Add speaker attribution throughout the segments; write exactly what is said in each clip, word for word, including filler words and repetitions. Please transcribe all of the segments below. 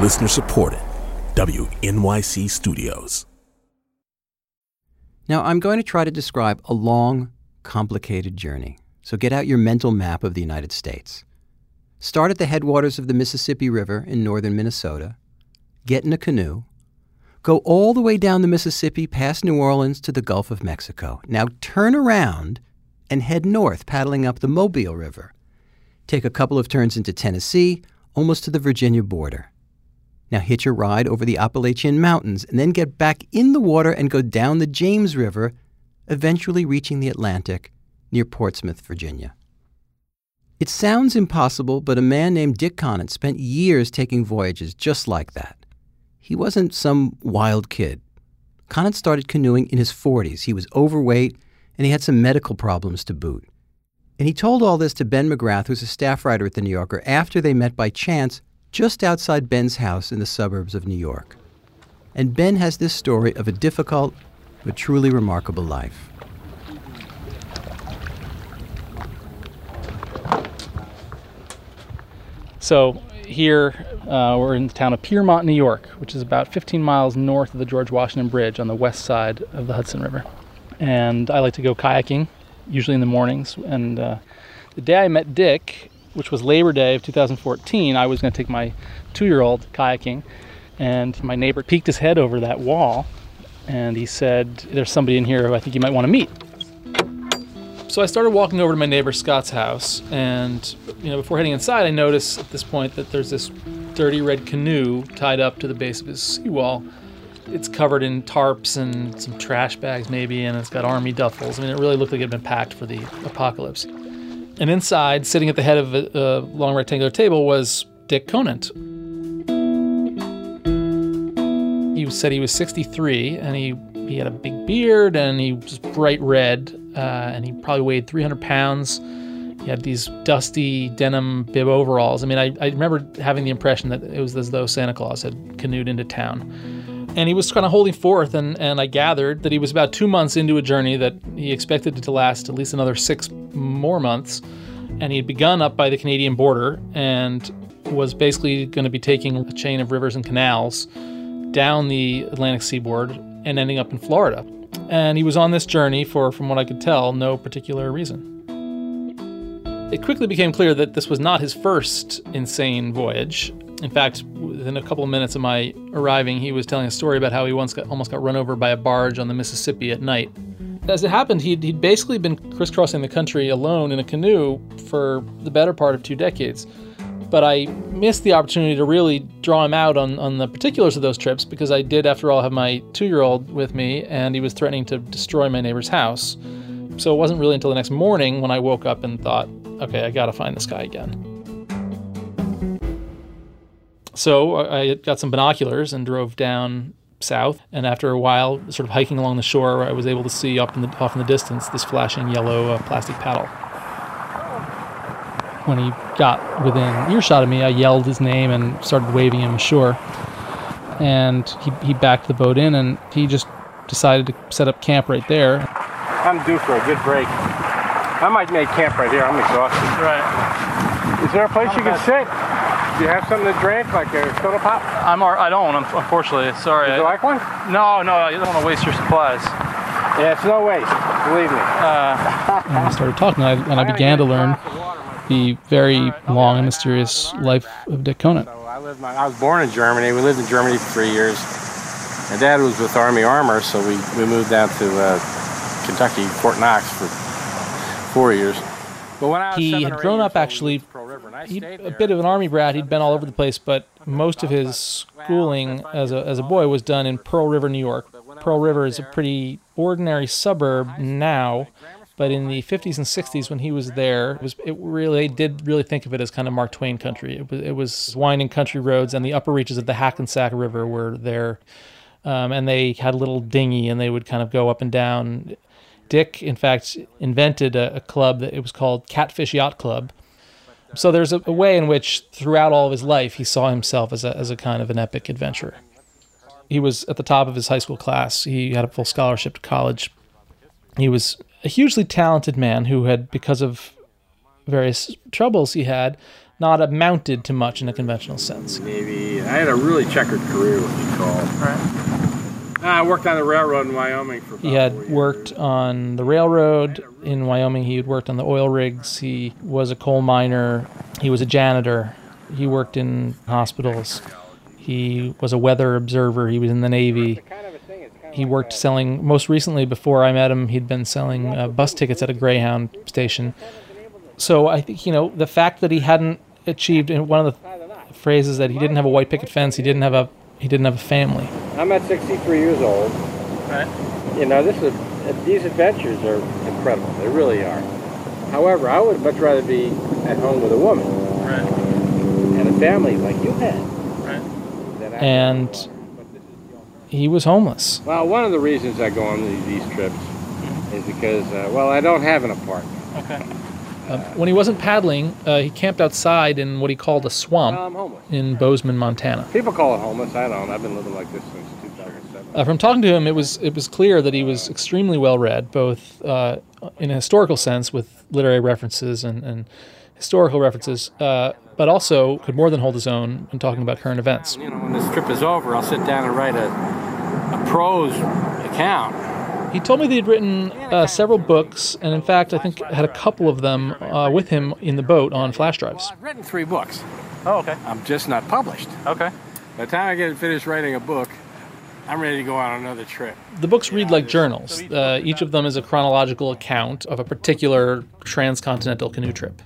Speaker 1: Listener supported. W N Y C Studios.
Speaker 2: Now, I'm going to try to describe a long, complicated journey. So get out your mental map of the United States. Start at the headwaters of the Mississippi River in northern Minnesota. Get in a canoe. Go all the way down the Mississippi past New Orleans to the Gulf of Mexico. Now turn around and head north, paddling up the Mobile River. Take a couple of turns into Tennessee, almost to the Virginia border. Now hitch a ride over the Appalachian Mountains and then get back in the water and go down the James River, eventually reaching the Atlantic near Portsmouth, Virginia. It sounds impossible, but a man named Dick Conant spent years taking voyages just like that. He wasn't some wild kid. Conant started canoeing in his forties. He was overweight, and he had some medical problems to boot. And he told all this to Ben McGrath, who's a staff writer at The New Yorker, after they met by chance just outside Ben's house in the suburbs of New York. And Ben has this story of a difficult but truly remarkable life.
Speaker 3: So here uh, we're in the town of Piermont, New York, which is about fifteen miles north of the George Washington Bridge on the west side of the Hudson River. And I like to go kayaking, usually in the mornings. And uh, the day I met Dick, which was Labor Day of two thousand fourteen, I was going to take my two-year-old kayaking, and my neighbor peeked his head over that wall, and he said, "There's somebody in here who I think you might want to meet." So I started walking over to my neighbor Scott's house, and you know, before heading inside, I noticed at this point that there's this dirty red canoe tied up to the base of his seawall. It's covered in tarps and some trash bags maybe, and it's got army duffels. I mean, it really looked like it had been packed for the apocalypse. And inside, sitting at the head of a, a long rectangular table, was Dick Conant. He said he was sixty-three, and he, he had a big beard, and he was bright red, uh, and he probably weighed three hundred pounds. He had these dusty denim bib overalls. I mean, I, I remember having the impression that it was as though Santa Claus had canoed into town. And he was kind of holding forth, and, and I gathered that he was about two months into a journey that he expected it to last at least another six more months. And he had begun up by the Canadian border and was basically going to be taking a chain of rivers and canals down the Atlantic seaboard and ending up in Florida. And he was on this journey for, from what I could tell, no particular reason. It quickly became clear that this was not his first insane voyage. In fact, within a couple of minutes of my arriving, he was telling a story about how he once got, almost got run over by a barge on the Mississippi at night. As it happened, he'd, he'd basically been crisscrossing the country alone in a canoe for the better part of two decades. But I missed the opportunity to really draw him out on, on the particulars of those trips because I did, after all, have my two-year-old with me, and he was threatening to destroy my neighbor's house. So it wasn't really until the next morning when I woke up and thought, okay, I gotta find this guy again. So I got some binoculars and drove down south, and after a while, sort of hiking along the shore, I was able to see up in the, off in the distance this flashing yellow uh, plastic paddle. When he got within earshot of me, I yelled his name and started waving him ashore. And he, he backed the boat in, and he just decided to set up camp right there.
Speaker 4: I'm due for a good break. I might make camp right here. I'm exhausted.
Speaker 3: Right.
Speaker 4: Is there a place you can sit? Do you have something to drink, like a soda pop?
Speaker 3: I'm. I don't, unfortunately. Sorry.
Speaker 4: Would you like one?
Speaker 3: No, no, you don't want to waste your supplies.
Speaker 4: Yeah, it's no waste. Believe me.
Speaker 3: Uh, and I started talking, and I, and I began to learn the very long and mysterious life of Dick Conant.
Speaker 4: So I, lived my, I was born in Germany. We lived in Germany for three years. My dad was with Army Armor, so we, we moved down to uh, Kentucky, Fort Knox, for four years. But when I was
Speaker 3: he had grown up, actually, he'd a bit of an Army brat. He'd been all over the place, but most of his schooling as a as a boy was done in Pearl River, New York. Pearl River is a pretty ordinary suburb now, but in the fifties and sixties when he was there, it was it really did really think of it as kind of Mark Twain country. It was it was winding country roads, and the upper reaches of the Hackensack River were there, um, and they had a little dinghy, and they would kind of go up and down. Dick, in fact, invented a, a club that it was called Catfish Yacht Club. So there's a, a way in which throughout all of his life he saw himself as a as a kind of an epic adventurer. He was at the top of his high school class. He had a full scholarship to college. He was a hugely talented man who had, because of various troubles he had, not amounted to much in a conventional sense.
Speaker 4: Navy. I had a really checkered career, what you call.
Speaker 3: Right.
Speaker 4: I worked on the railroad in Wyoming for about
Speaker 3: He had
Speaker 4: four years.
Speaker 3: worked on the railroad in Wyoming. He had worked on the oil rigs. He was a coal miner. He was a janitor. He worked in hospitals. He was a weather observer. He was in the Navy. He worked selling, most recently before I met him, he'd been selling uh, bus tickets at a Greyhound station. So I think, you know, the fact that he hadn't achieved, in one of the phrases that he didn't have a white picket fence, he didn't have a he didn't have a family.
Speaker 4: I'm at sixty-three years old.
Speaker 3: Right.
Speaker 4: You know, this is these adventures are incredible. They really are. However, I would much rather be at home with a woman.
Speaker 3: Right.
Speaker 4: And a family like you had.
Speaker 3: Right.
Speaker 4: Than I
Speaker 3: And he was homeless.
Speaker 4: Well, one of the reasons I go on these, these trips is because, uh, well, I don't have an apartment.
Speaker 3: Okay. Uh, when he wasn't paddling, uh, he camped outside in what he called a swamp
Speaker 4: Well, I'm homeless.
Speaker 3: in Bozeman, Montana.
Speaker 4: People call it homeless. I don't. I've been living like this since two thousand seven.
Speaker 3: Uh, from talking to him, it was it was clear that he was extremely well read, both uh, in a historical sense with literary references and, and historical references, uh, but also could more than hold his own when talking about current events.
Speaker 4: You know, when this trip is over, I'll sit down and write a, a prose account.
Speaker 3: He told me that he'd written uh, several books, and in fact, I think had a couple of them uh, with him in the boat on flash drives.
Speaker 4: I've written three books.
Speaker 3: Oh, okay.
Speaker 4: I'm just not published.
Speaker 3: Okay.
Speaker 4: By the time I get finished writing a book, I'm ready to go on another trip.
Speaker 3: The books read like journals. Uh, each of them is a chronological account of a particular transcontinental canoe trip.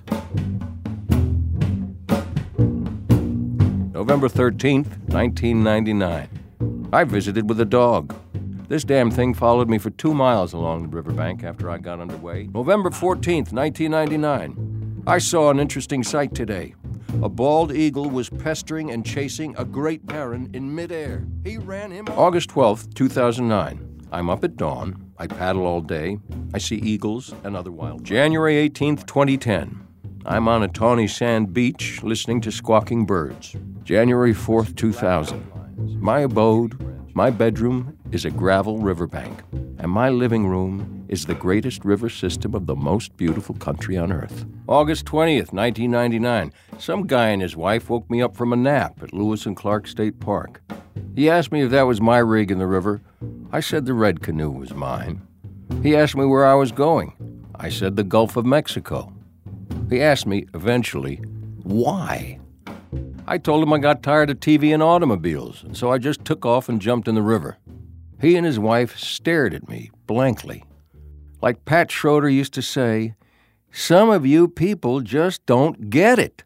Speaker 5: November thirteenth, nineteen ninety-nine. I visited with a dog. This damn thing followed me for two miles along the riverbank after I got underway. November fourteenth, nineteen ninety-nine. I saw an interesting sight today. A bald eagle was pestering and chasing a great heron in midair. He ran him. August twelfth, two thousand nine. I'm up at dawn. I paddle all day. I see eagles and other wild. January eighteenth, twenty ten. I'm on a tawny sand beach listening to squawking birds. January fourth, two thousand. My abode, my bedroom, is a gravel riverbank, and my living room is the greatest river system of the most beautiful country on earth. August twentieth, nineteen ninety-nine. Some guy and his wife woke me up from a nap at Lewis and Clark State Park. He asked me if that was my rig in the river. I said the red canoe was mine. He asked me where I was going. I said the Gulf of Mexico. He asked me, eventually, why? I told him I got tired of T V and automobiles, and so I just took off and jumped in the river. He and his wife stared at me blankly. Like Pat Schroeder used to say, some of you people just don't get it.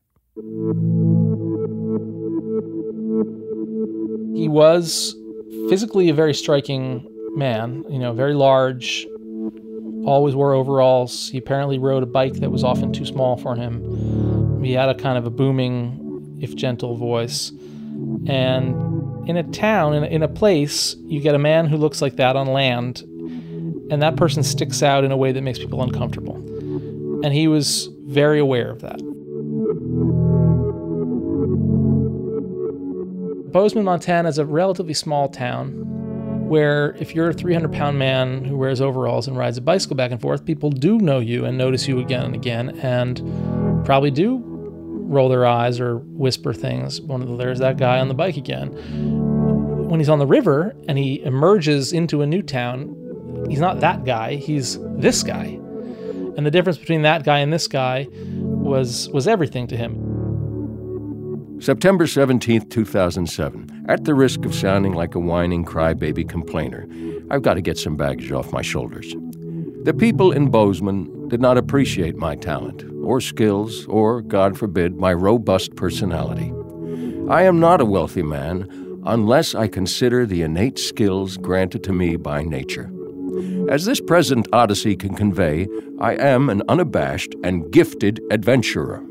Speaker 3: He was physically a very striking man, you know, very large, always wore overalls. He apparently rode a bike that was often too small for him. He had a kind of a booming, if gentle, voice. And in a town, in a, in a place, you get a man who looks like that on land, and that person sticks out in a way that makes people uncomfortable. And he was very aware of that. Bozeman, Montana is a relatively small town where if you're a three hundred pound man who wears overalls and rides a bicycle back and forth, people do know you and notice you again and again and probably do roll their eyes or whisper things. One of the, there's that guy on the bike again. When he's on the river and he emerges into a new town, he's not that guy, he's this guy. And the difference between that guy and this guy was was everything to him.
Speaker 5: September seventeenth, two thousand seven. At the risk of sounding like a whining crybaby complainer, I've got to get some baggage off my shoulders. The people in Bozeman did not appreciate my talent, or skills, or, God forbid, my robust personality. I am not a wealthy man unless I consider the innate skills granted to me by nature. As this present odyssey can convey, I am an unabashed and gifted adventurer.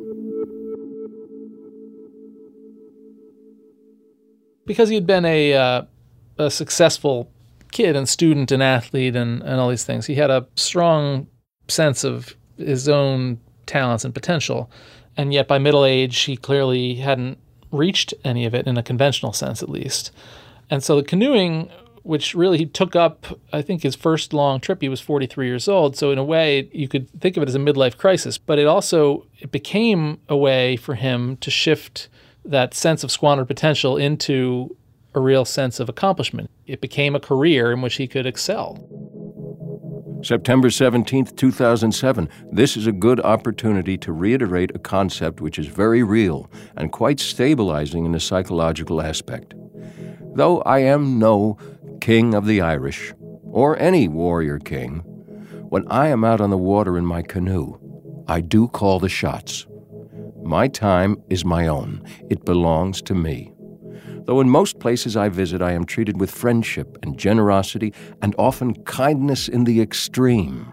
Speaker 3: Because he had been a uh, a successful kid and student and athlete and, and all these things, he had a strong sense of his own talents and potential. And yet by middle age, he clearly hadn't reached any of it in a conventional sense, at least. And so the canoeing which really he took up, I think his first long trip, he was forty-three years old. So in a way, you could think of it as a midlife crisis. But it also it became a way for him to shift that sense of squandered potential into a real sense of accomplishment. It became a career in which he could excel.
Speaker 5: September seventeenth, two thousand seven. This is a good opportunity to reiterate a concept which is very real and quite stabilizing in a psychological aspect. Though I am no king of the Irish, or any warrior king, when I am out on the water in my canoe, I do call the shots. My time is my own. It belongs to me. Though in most places I visit, I am treated with friendship and generosity and often kindness in the extreme.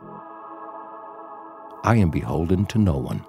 Speaker 5: I am beholden to no one.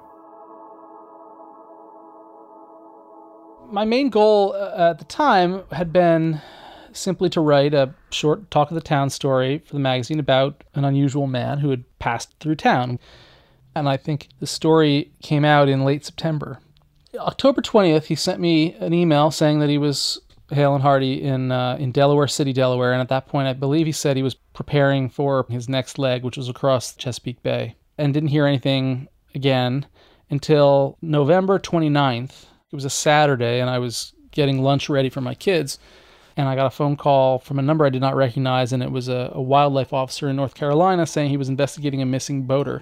Speaker 3: My main goal uh, at the time had been simply to write a short talk of the town story for the magazine about an unusual man who had passed through town. And I think the story came out in late September. October twentieth, he sent me an email saying that he was hale and hearty in uh, in Delaware City, Delaware. And at that point, I believe he said he was preparing for his next leg, which was across Chesapeake Bay. And didn't hear anything again until November twenty-ninth. It was a Saturday, and I was getting lunch ready for my kids. And I got a phone call from a number I did not recognize, and it was a, a wildlife officer in North Carolina saying he was investigating a missing boater.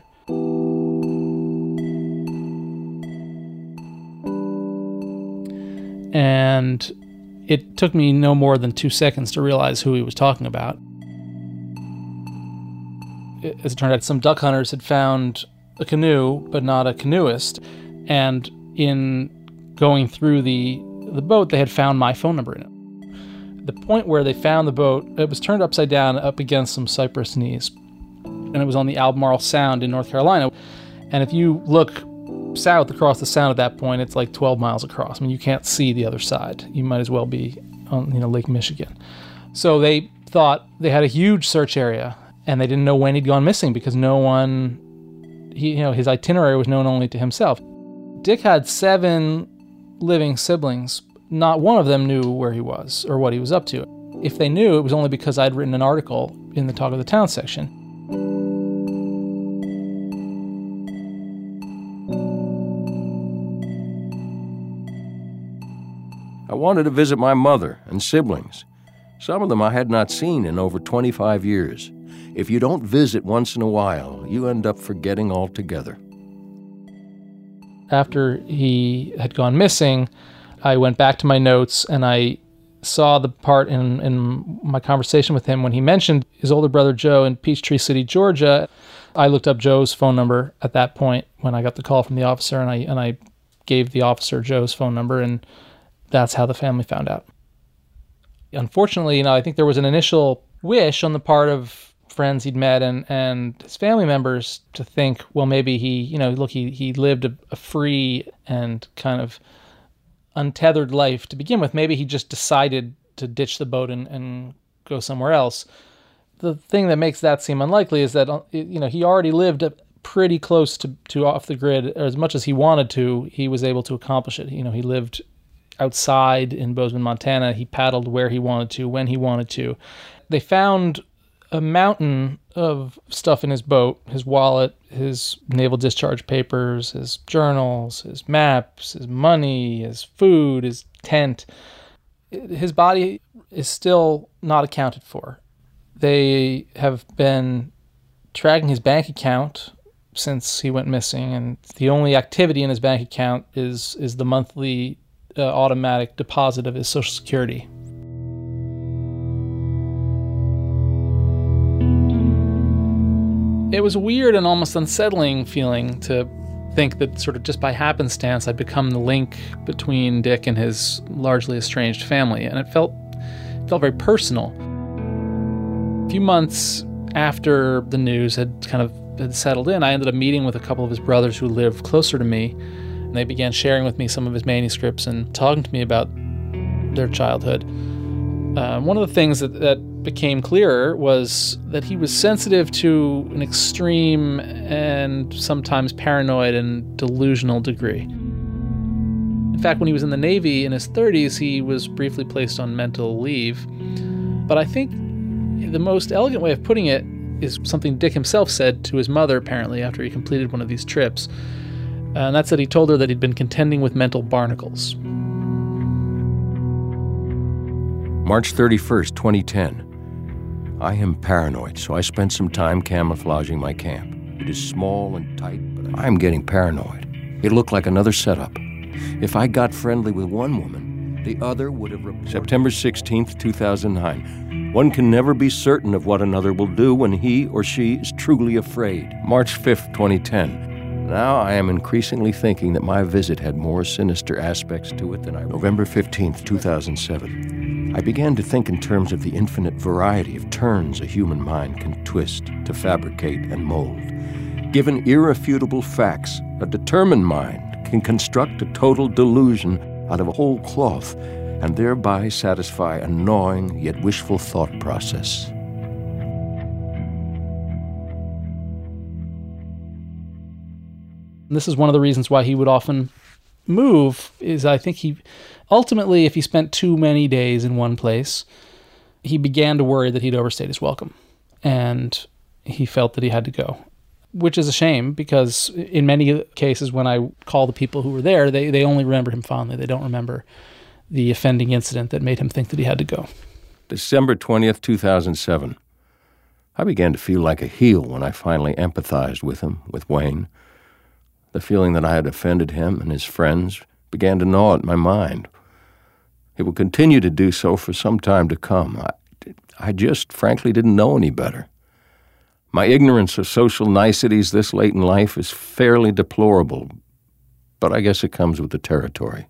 Speaker 3: And it took me no more than two seconds to realize who he was talking about. As it turned out, some duck hunters had found a canoe, but not a canoeist. And in going through the, the boat, they had found my phone number in it. The point where they found the boat, it was turned upside down up against some cypress knees. And it was on the Albemarle Sound in North Carolina. And if you look south across the sound at that point, it's like twelve miles across. I mean, you can't see the other side. You might as well be on, you know, Lake Michigan. So they thought they had a huge search area, and they didn't know when he'd gone missing because no one, he, you know, his itinerary was known only to himself. Dick had seven living siblings. Not one of them knew where he was or what he was up to. If they knew, it was only because I'd written an article in the Talk of the Town section.
Speaker 5: I wanted to visit my mother and siblings. Some of them I had not seen in over twenty-five years. If you don't visit once in a while, you end up forgetting altogether.
Speaker 3: After he had gone missing, I went back to my notes and I saw the part in, in my conversation with him when he mentioned his older brother Joe in Peachtree City, Georgia. I looked up Joe's phone number at that point when I got the call from the officer, and I and I gave the officer Joe's phone number, and that's how the family found out. Unfortunately, you know, I think there was an initial wish on the part of friends he'd met and, and his family members to think, well, maybe he, you know, look, he, he lived a, a free and kind of untethered life to begin with. Maybe he just decided to ditch the boat and, and go somewhere else. The thing that makes that seem unlikely is that, you know, he already lived pretty close to, to off the grid, or as much as he wanted to, he was able to accomplish it. You know, he lived outside in Bozeman, Montana. He paddled where he wanted to, when he wanted to. They found a mountain of stuff in his boat, his wallet, his naval discharge papers, his journals, his maps, his money, his food, his tent. His body is still not accounted for. They have been tracking his bank account since he went missing, and the only activity in his bank account is is the monthly uh, automatic deposit of his Social Security. It was a weird and almost unsettling feeling to think that sort of just by happenstance I'd become the link between Dick and his largely estranged family, and it felt it felt very personal. A few months after the news had kind of had settled in, I ended up meeting with a couple of his brothers who lived closer to me, and they began sharing with me some of his manuscripts and talking to me about their childhood. Uh, one of the things that, that became clearer was that he was sensitive to an extreme and sometimes paranoid and delusional degree. In fact, when he was in the Navy in his thirties, he was briefly placed on mental leave. But I think The most elegant way of putting it is something Dick himself said to his mother, apparently, after he completed one of these trips. Uh, and that's that he told her that he'd been contending with mental barnacles.
Speaker 5: March thirty-first, twenty ten. I am paranoid, so I spent some time camouflaging my camp. It is small and tight, but I am getting paranoid. It looked like another setup. If I got friendly with one woman, the other would have reported. September sixteenth, two thousand nine. One can never be certain of what another will do when he or she is truly afraid. March fifth, twenty ten. Now I am increasingly thinking that my visit had more sinister aspects to it than I... November fifteenth, two thousand seven. I began to think in terms of the infinite variety of turns a human mind can twist to fabricate and mold. Given irrefutable facts, a determined mind can construct a total delusion out of a whole cloth and thereby satisfy a gnawing yet wishful thought process.
Speaker 3: And this is one of the reasons why he would often move, is I think he, ultimately, if he spent too many days in one place, he began to worry that he'd overstayed his welcome. And he felt that he had to go, which is a shame, because in many cases when I call the people who were there, they, they only remember him fondly. They don't remember the offending incident that made him think that he had to go.
Speaker 5: December twentieth, two thousand seven. I began to feel like a heel when I finally empathized with him, with Wayne. The feeling that I had offended him and his friends began to gnaw at my mind. It will continue to do so for some time to come. I, I just frankly didn't know any better. My ignorance of social niceties this late in life is fairly deplorable, but I guess it comes with the territory.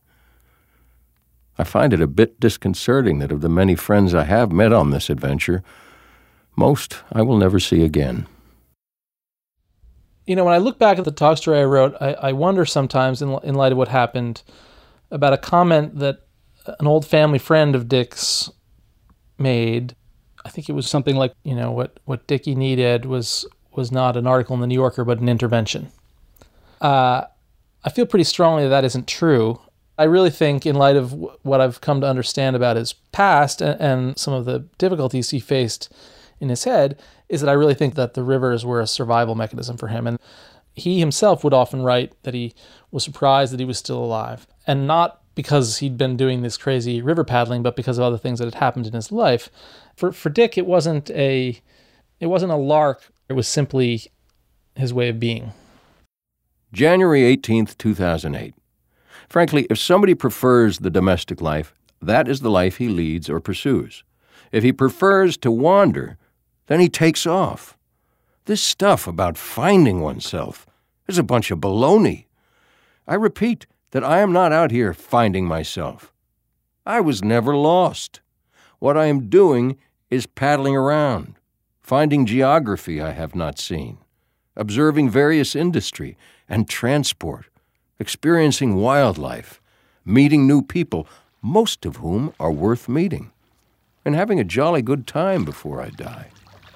Speaker 5: I find it a bit disconcerting that of the many friends I have met on this adventure, most I will never see again.
Speaker 3: You know, when I look back at the talk story I wrote, I, I wonder sometimes, in, in light of what happened, about a comment that an old family friend of Dick's made. I think it was something like, you know, what, what Dickie needed was was not an article in the New Yorker, but an intervention. Uh, I feel pretty strongly that that isn't true. I really think, in light of w- what I've come to understand about his past and, and some of the difficulties he faced in his head, is that I really think that the rivers were a survival mechanism for him. And he himself would often write that he was surprised that he was still alive. And not because he'd been doing this crazy river paddling, but because of other things that had happened in his life. For for Dick, it wasn't a it wasn't a lark. It was simply his way of being.
Speaker 5: January eighteenth, two thousand eight. Frankly, if somebody prefers the domestic life, that is the life he leads or pursues. If he prefers to wander, then he takes off. This stuff about finding oneself is a bunch of baloney. I repeat that I am not out here finding myself. I was never lost. What I am doing is paddling around, finding geography I have not seen, observing various industry and transport, experiencing wildlife, meeting new people, most of whom are worth meeting, and having a jolly good time before I die.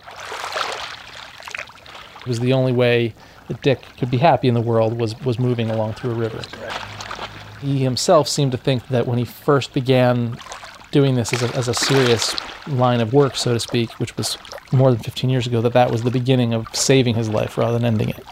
Speaker 3: It was the only way that Dick could be happy in the world was, was moving along through a river. He himself seemed to think that when he first began doing this as a, as a serious line of work, so to speak, which was more than fifteen years ago, that that was the beginning of saving his life rather than ending it.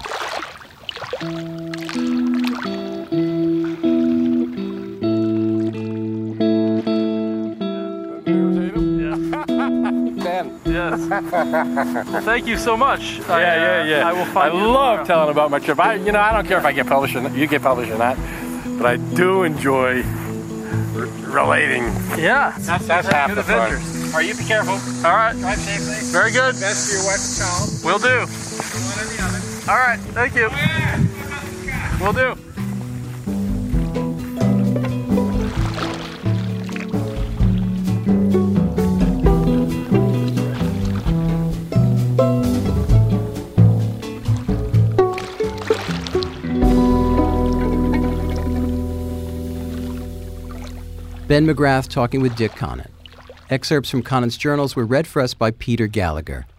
Speaker 4: Yes.
Speaker 3: Well, thank you so much.
Speaker 4: Yeah, yeah, yeah.
Speaker 3: I will find
Speaker 4: I
Speaker 3: you
Speaker 4: love
Speaker 3: tomorrow.
Speaker 4: telling about my trip. I, you know, I don't care if I get published or not, you get published or not, but I do enjoy r- relating.
Speaker 3: Yeah.
Speaker 4: That's, that's half
Speaker 3: good
Speaker 4: the fun.
Speaker 3: adventures.
Speaker 4: All right, you be careful.
Speaker 3: All right.
Speaker 4: Drive safely.
Speaker 3: Very good.
Speaker 4: Best for your wife and child.
Speaker 3: Will do.
Speaker 4: One or the other.
Speaker 3: All right. Thank you. Will do.
Speaker 2: Ben McGrath talking with Dick Conant. Excerpts from Conant's journals were read for us by Peter Gallagher.